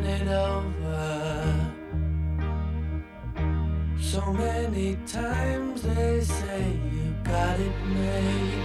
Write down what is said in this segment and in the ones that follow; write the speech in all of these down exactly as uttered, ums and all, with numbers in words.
it over. So many times they say you got it made.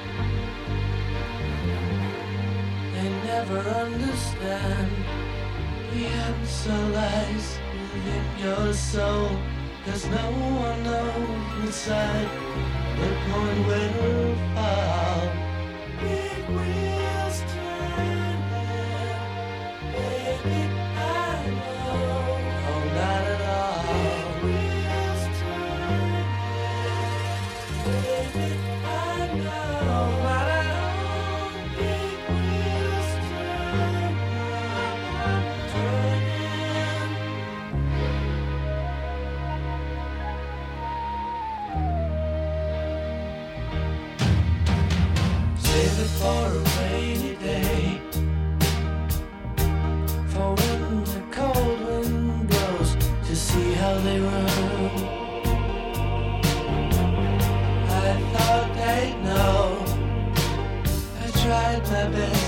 They never understand the answer lies within your soul. Cause no one knows inside the point will fall. Big wheels turning, baby, I know. Oh, not at all. Big wheels turning, baby, I know. Oh, not at all. Big wheels turning, turning. Save it for a rainy day, for when the cold wind blows, to see how they run. I thought they'd know. I tried my best.